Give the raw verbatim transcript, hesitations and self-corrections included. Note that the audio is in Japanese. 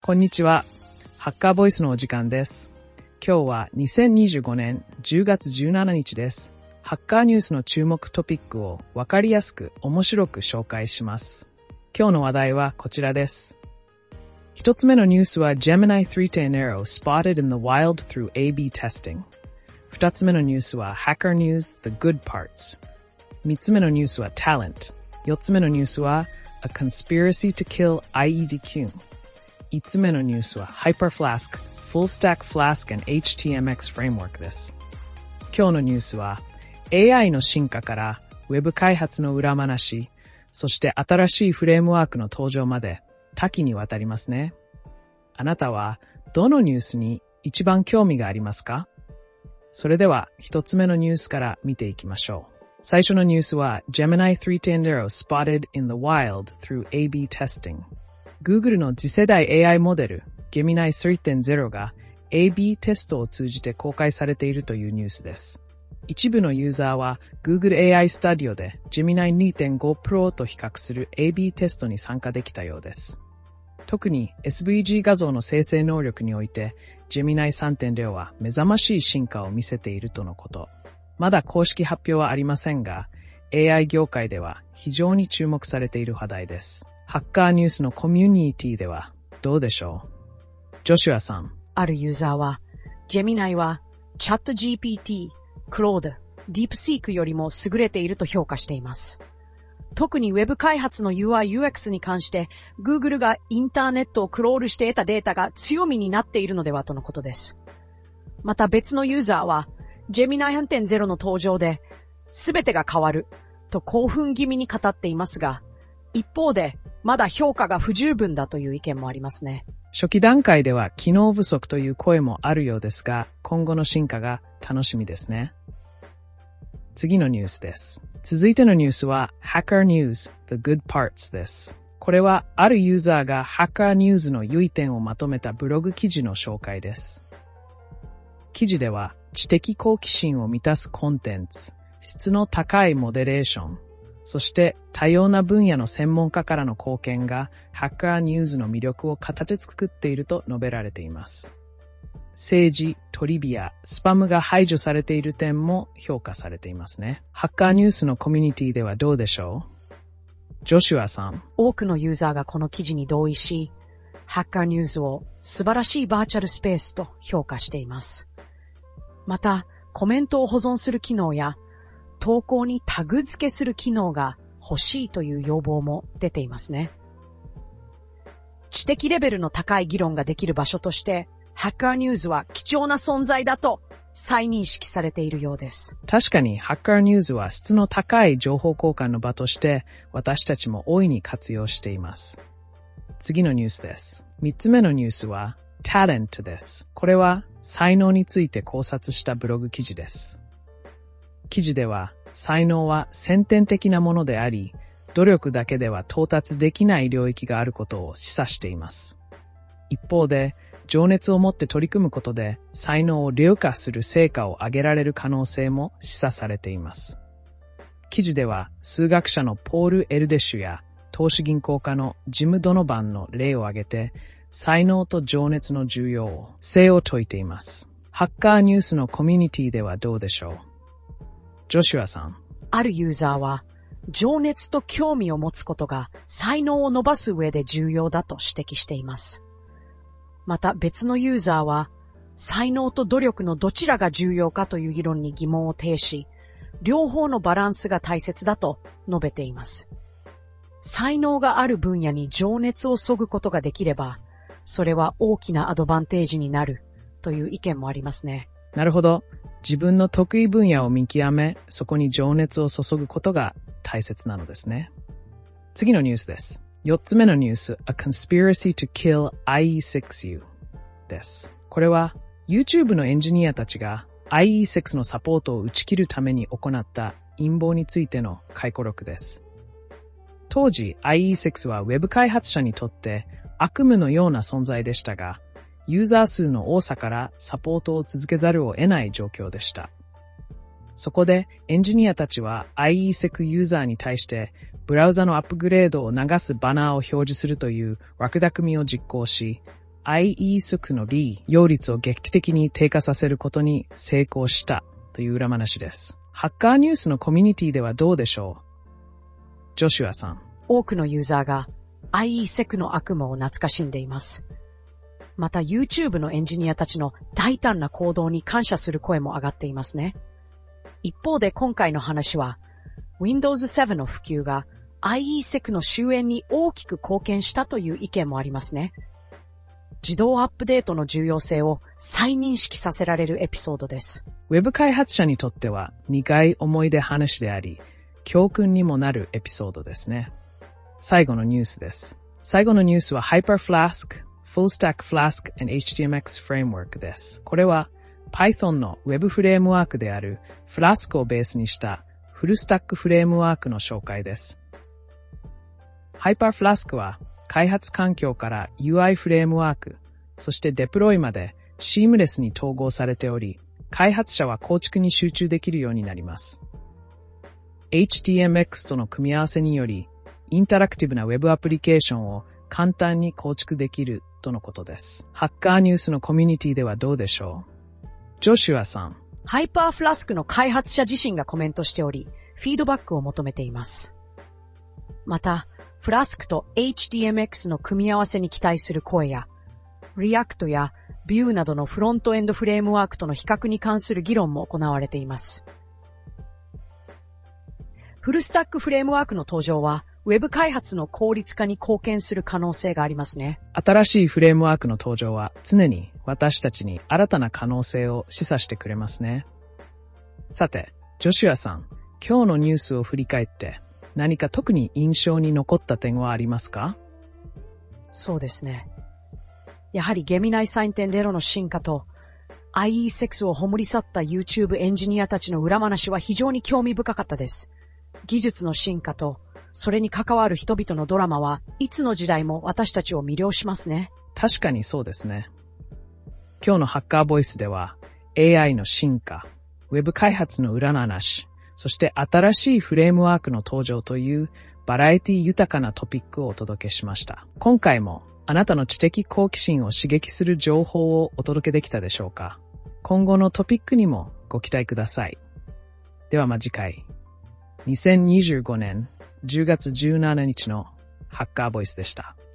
こんにちは。ハッカーボイスのお時間です。今日はにせんにじゅうごねんじゅうがつじゅうしちにちです。ハッカーニュースの注目トピックをわかりやすく面白く紹介します。今日の話題はこちらです。一つ目のニュースは Gemini スリーテン Aero spotted in the wild throughエービー testing。二つ目のニュースは Hacker News The Good Parts。三つ目のニュースは Talent。四つ目のニュースは A Conspiracy to Kill アイイーディーキュー。五つ目のニュースは Hyperflask Full Stack Flask and エイチティーエムエックス Framework です。今日のニュースは エーアイ の進化からウェブ開発の裏話、そして新しいフレームワークの登場まで多岐にわたりますね。あなたはどのニュースに一番興味がありますか？それでは一つ目のニュースから見ていきましょう。最初のニュースは Gemini スリーテン Aero spotted in the wild through エービー testing。Google の次世代 エーアイ モデル Gemini スリーテン ゼロ が エービー テストを通じて公開されているというニュースです。一部のユーザーは Google エーアイ Studio で Gemini にてんご Pro と比較する エービー テストに参加できたようです。特に エスブイジー 画像の生成能力において Gemini さんてんゼロ は目覚ましい進化を見せているとのこと。まだ公式発表はありませんが、エーアイ 業界では非常に注目されている話題です。ハッカーニュースのコミュニティではどうでしょう？ジョシュアさん。 あるユーザーは、Gemini は ChatGPT、Claude、DeepSeek よりも優れていると評価しています。特にウェブ開発の ユーアイユーエックス に関して、Google がインターネットをクロールして得たデータが強みになっているのではとのことです。また別のユーザーは、Gemini さんてんゼロ の登場で、すべてが変わると興奮気味に語っていますが、一方で、まだ評価が不十分だという意見もありますね。 初期段階では機能不足という声もあるようですが、今後の進化が楽しみですね。次のニュースです。続いてのニュースは Hacker News The Good Parts です。これはあるユーザーが Hacker News の良い点をまとめたブログ記事の紹介です。記事では知的好奇心を満たすコンテンツ、質の高いモデレーション、そして多様な分野の専門家からの貢献がハッカーニュースの魅力を形作っていると述べられています。政治、トリビア、スパムが排除されている点も評価されていますね。ハッカーニュースのコミュニティではどうでしょう？ジョシュアさん。 多くのユーザーがこの記事に同意し、ハッカーニュースを素晴らしいバーチャルスペースと評価しています。また、コメントを保存する機能や投稿にタグ付けする機能が欲しいという要望も出ていますね。知的レベルの高い議論ができる場所として、ハッカーニュースは貴重な存在だと再認識されているようです。 確かにハッカーニュースは質の高い情報交換の場として私たちも大いに活用しています。次のニュースです。三つ目のニュースは Talent です。これは才能について考察したブログ記事です。記事では、才能は先天的なものであり、努力だけでは到達できない領域があることを示唆しています。一方で、情熱を持って取り組むことで、才能を凌駕する成果を上げられる可能性も示唆されています。記事では、数学者のポール・エルデシュや、投資銀行家のジム・ドノバンの例を挙げて、才能と情熱の重要性を説いています。ハッカーニュースのコミュニティではどうでしょう？ジョシュアさん。 あるユーザーは、情熱と興味を持つことが才能を伸ばす上で重要だと指摘しています。また別のユーザーは、才能と努力のどちらが重要かという議論に疑問を呈し、両方のバランスが大切だと述べています。才能がある分野に情熱を注ぐことができれば、それは大きなアドバンテージになるという意見もありますね。 なるほど。自分の得意分野を見極め、そこに情熱を注ぐことが大切なのですね。次のニュースです。四つ目のニュース、A Conspiracy to Kill アイイーシックスユー です。これは YouTube のエンジニアたちが アイイーシックスのサポートを打ち切るために行った陰謀についての回顧録です。当時 アイイーシックス は Web 開発者にとって悪夢のような存在でしたが、ユーザー数の多さからサポートを続けざるを得ない状況でした。そこでエンジニアたちは アイイーシックス ユーザーに対してブラウザのアップグレードを流すバナーを表示するという悪巧みを実行し、 アイイー 速の利用率を劇的に低下させることに成功したという裏話です。ハッカーニュースのコミュニティではどうでしょう？ジョシュアさん。 多くのユーザーが アイイー セクの悪夢を懐かしんでいます。また YouTube のエンジニアたちの大胆な行動に感謝する声も上がっていますね。一方で今回の話は ウィンドウズセブン の普及が アイイー セクの終焉に大きく貢献したという意見もありますね。自動アップデートの重要性を再認識させられるエピソードです。 ウェブ開発者にとっては苦い思い出話であり、教訓にもなるエピソードですね。最後のニュースです。最後のニュースは HyperFlask, FullStack Flask and エイチティーエムエックス Framework です。これは Python のウェブフレームワークである Flask をベースにしたフルスタックフレームワークの紹介です。HyperFlask は開発環境から ユーアイ フレームワーク、そしてデプロイまでシームレスに統合されており、開発者は構築に集中できるようになります。エイチティーエムエックス との組み合わせにより、インタラクティブなウェブアプリケーションを簡単に構築できるとのことです。ハッカーニュースのコミュニティではどうでしょう？ジョシュアさん。 ハイパーフラスクの開発者自身がコメントしており、フィードバックを求めています。また、フラスクと エイチティーエムエックス の組み合わせに期待する声や、React や Vue などのフロントエンドフレームワークとの比較に関する議論も行われています。フルスタックフレームワークの登場は、ウェブ開発の効率化に貢献する可能性がありますね。 新しいフレームワークの登場は常に私たちに新たな可能性を示唆してくれますね。さて、ジョシュアさん、今日のニュースを振り返って何か特に印象に残った点はありますか？ そうですね。やはりゲミナイ さんてんゼロ の進化と アイイー セックスを葬り去った YouTube エンジニアたちの裏話は非常に興味深かったです。技術の進化とそれに関わる人々のドラマはいつの時代も私たちを魅了しますね。 確かにそうですね。今日のハッカーボイスでは エーアイ の進化、ウェブ開発の裏話、そして新しいフレームワークの登場というバラエティ豊かなトピックをお届けしました。今回もあなたの知的好奇心を刺激する情報をお届けできたでしょうか？今後のトピックにもご期待ください。ではま次回。にせんにじゅうごねんじゅうがつじゅうしちにちのハッカーボイスでした。